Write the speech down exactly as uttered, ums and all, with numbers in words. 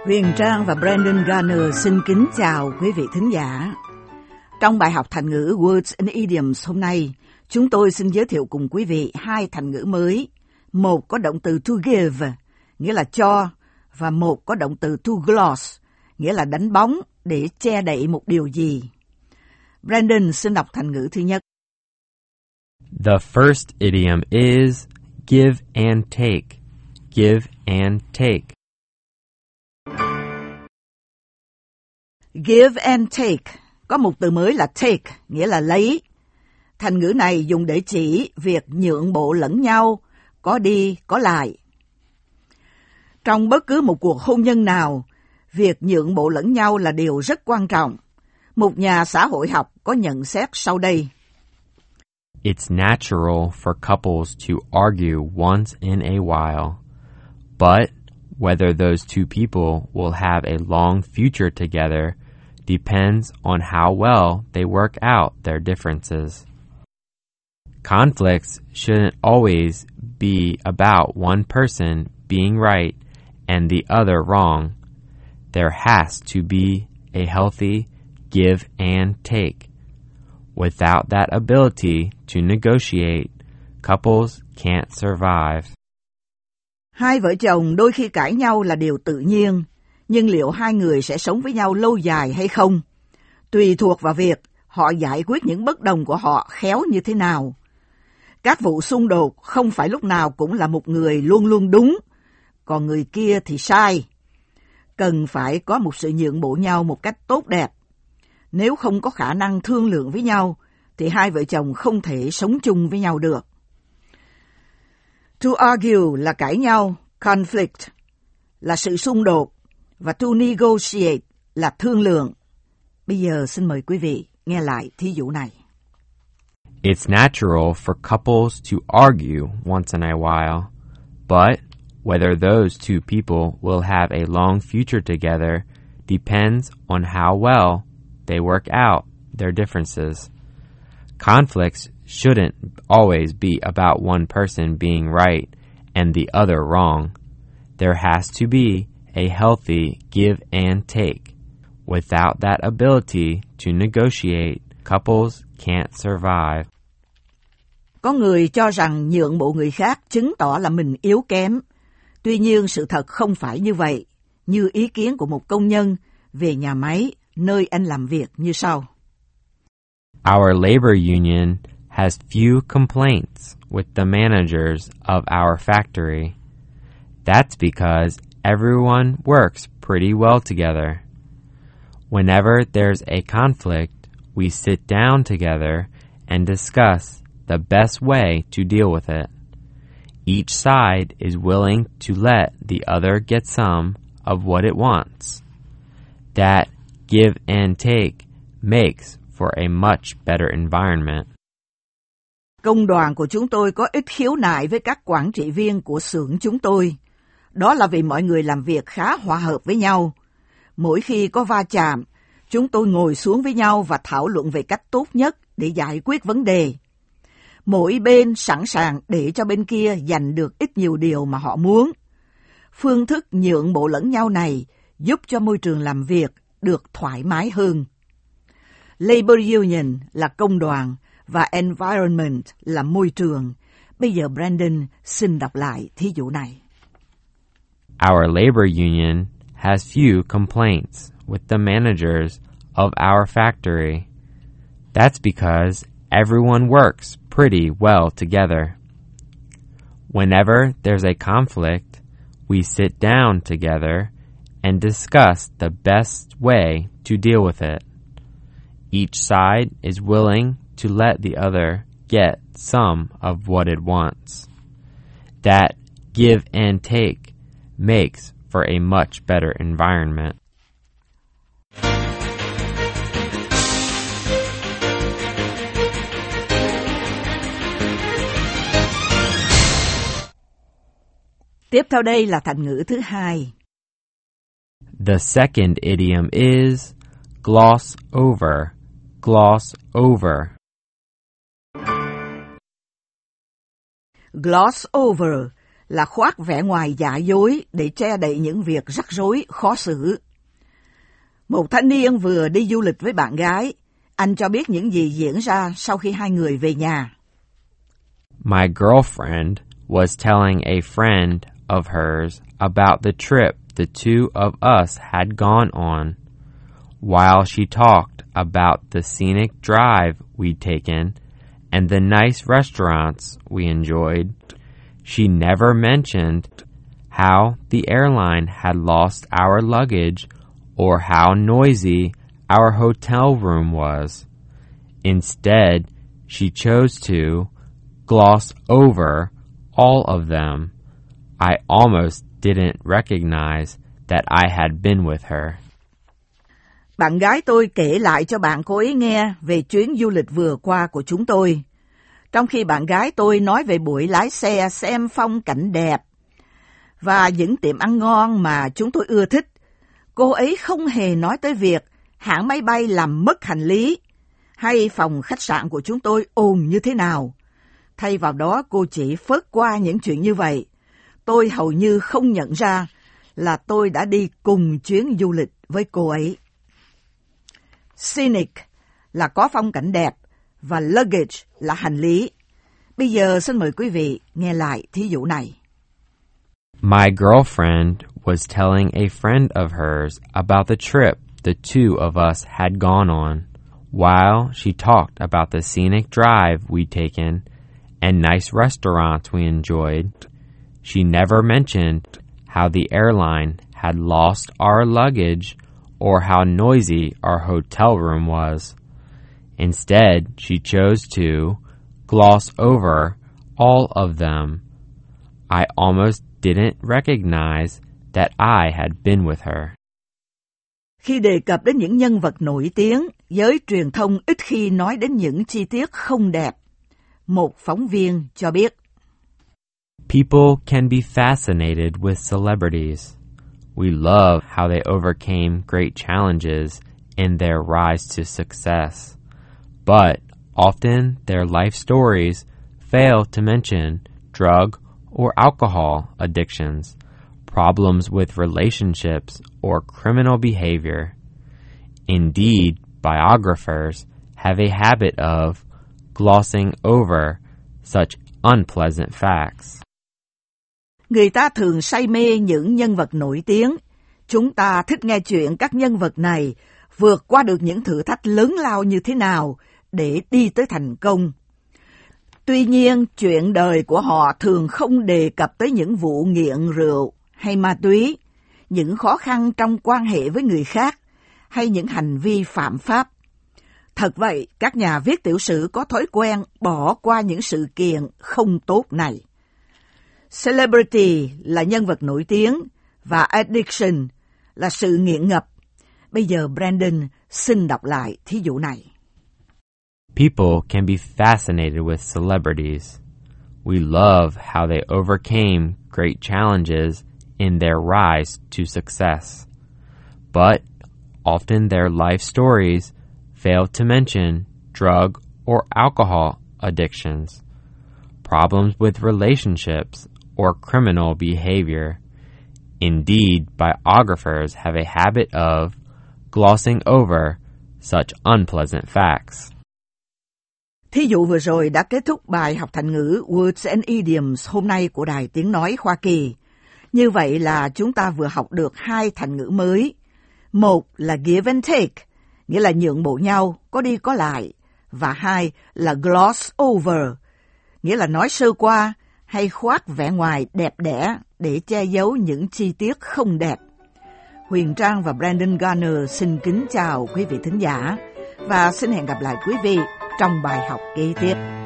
Huyền Trang và Brandon Garner xin kính chào quý vị thính giả. Trong bài học thành ngữ Words and Idioms hôm nay, chúng tôi xin giới thiệu cùng quý vị hai thành ngữ mới. Một có động từ to give, nghĩa là cho, và một có động từ to gloss, nghĩa là đánh bóng để che đậy một điều gì. Brandon xin đọc thành ngữ thứ nhất. The first idiom is give and take. Give and take. Give and take có một từ mới là take, nghĩa là lấy. Thành ngữ này dùng để chỉ việc nhượng bộ lẫn nhau, có đi, có lại. Trong bất cứ một cuộc hôn nhân nào, việc nhượng bộ lẫn nhau là điều rất quan trọng. Một nhà xã hội học có nhận xét sau đây. It's natural for couples to argue once in a while, but whether those two people will have a long future together depends on how well they work out their differences. Conflicts shouldn't always be about one person being right and the other wrong. There has to be a healthy give and take. Without that ability to negotiate, couples can't survive. Hai vợ chồng đôi khi cãi nhau là điều tự nhiên, nhưng liệu hai người sẽ sống với nhau lâu dài hay không? Tùy thuộc vào việc họ giải quyết những bất đồng của họ khéo như thế nào. Các vụ xung đột không phải lúc nào cũng là một người luôn luôn đúng, còn người kia thì sai. Cần phải có một sự nhượng bộ nhau một cách tốt đẹp. Nếu không có khả năng thương lượng với nhau, thì hai vợ chồng không thể sống chung với nhau được. To argue là cãi nhau, conflict là sự xung đột, và to negotiate là thương lượng. Bây giờ xin mời quý vị nghe lại thí dụ này. It's natural for couples to argue once in a while, but whether those two people will have a long future together depends on how well they work out their differences. Conflicts shouldn't always be about one person being right and the other wrong. There has to be a healthy give and take. Without that ability to negotiate, couples can't survive. Có người cho rằng nhượng bộ người khác chứng tỏ là mình yếu kém. Tuy nhiên sự thật không phải như vậy, như ý kiến của một công nhân về nhà máy nơi anh làm việc như sau. Our labor union has few complaints with the managers of our factory. That's because everyone works pretty well together. Whenever there's a conflict, we sit down together and discuss the best way to deal with it. Each side is willing to let the other get some of what it wants. That give and take makes for a much better environment. Công đoàn của chúng tôi có ít khiếu nại với các quản trị viên của xưởng chúng tôi. Đó là vì mọi người làm việc khá hòa hợp với nhau. Mỗi khi có va chạm, chúng tôi ngồi xuống với nhau và thảo luận về cách tốt nhất để giải quyết vấn đề. Mỗi bên sẵn sàng để cho bên kia giành được ít nhiều điều mà họ muốn. Phương thức nhượng bộ lẫn nhau này giúp cho môi trường làm việc được thoải mái hơn. Labor Union là công đoàn và environment là môi trường. Bây giờ Brandon xin đọc lại thí dụ này. Our labor union has few complaints with the managers of our factory. That's because everyone works pretty well together. Whenever there's a conflict, we sit down together and discuss the best way to deal with it. Each side is willing to let the other get some of what it wants. That give and take makes for a much better environment. Tiếp theo đây là thành ngữ thứ hai. The second idiom is gloss over. Gloss over. Gloss over là khoác vẻ ngoài giả dối để che đậy những việc rắc rối, khó xử. Một thanh niên vừa đi du lịch với bạn gái. Anh cho biết những gì diễn ra sau khi hai người về nhà. My girlfriend was telling a friend of hers about the trip the two of us had gone on. While she talked about the scenic drive we'd taken and the nice restaurants we enjoyed, she never mentioned how the airline had lost our luggage or how noisy our hotel room was. Instead, she chose to gloss over all of them. I almost didn't recognize that I had been with her. Bạn gái tôi kể lại cho bạn cô ấy nghe về chuyến du lịch vừa qua của chúng tôi. Trong khi bạn gái tôi nói về buổi lái xe xem phong cảnh đẹp và những tiệm ăn ngon mà chúng tôi ưa thích, cô ấy không hề nói tới việc hãng máy bay làm mất hành lý hay phòng khách sạn của chúng tôi ồn như thế nào. Thay vào đó, cô chỉ phớt qua những chuyện như vậy. Tôi hầu như không nhận ra là tôi đã đi cùng chuyến du lịch với cô ấy. Scenic là có phong cảnh đẹp và luggage là hành lý. Bây giờ xin mời quý vị nghe lại thí dụ này. My girlfriend was telling a friend of hers about the trip the two of us had gone on. While she talked about the scenic drive we'd taken and nice restaurants we enjoyed, she never mentioned how the airline had lost our luggage or how noisy our hotel room was. Instead, she chose to gloss over all of them. I almost didn't recognize that I had been with her. Khi đề cập đến những nhân vật nổi tiếng, giới truyền thông ít khi nói đến những chi tiết không đẹp. Một phóng viên cho biết, People can be fascinated with celebrities. We love how they overcame great challenges in their rise to success. But often their life stories fail to mention drug or alcohol addictions, problems with relationships, or criminal behavior. Indeed, biographers have a habit of glossing over such unpleasant facts. Người ta thường say mê những nhân vật nổi tiếng. Chúng ta thích nghe chuyện các nhân vật này vượt qua được những thử thách lớn lao như thế nào để đi tới thành công. Tuy nhiên, chuyện đời của họ thường không đề cập tới những vụ nghiện rượu hay ma túy, những khó khăn trong quan hệ với người khác hay những hành vi phạm pháp. Thật vậy, các nhà viết tiểu sử có thói quen bỏ qua những sự kiện không tốt này. Celebrity là nhân vật nổi tiếng và addiction là sự nghiện ngập. Bây giờ Brandon xin đọc lại thí dụ này. People can be fascinated with celebrities. We love how they overcame great challenges in their rise to success. But often their life stories fail to mention drug or alcohol addictions, problems with relationships, or criminal behavior. Indeed, biographers have a habit of glossing over such unpleasant facts. Thí dụ vừa rồi đã kết thúc bài học thành ngữ Words and Idioms hôm nay của Đài Tiếng Nói Hoa Kỳ. Như vậy là chúng ta vừa học được hai thành ngữ mới. Một là give and take, nghĩa là nhượng bộ nhau, có đi có lại. Và hai là gloss over, nghĩa là nói sơ qua hay khoác vẻ ngoài đẹp đẽ để che giấu những chi tiết không đẹp. Huyền Trang và Brandon Garner xin kính chào quý vị thính giả và xin hẹn gặp lại quý vị trong bài học kế tiếp.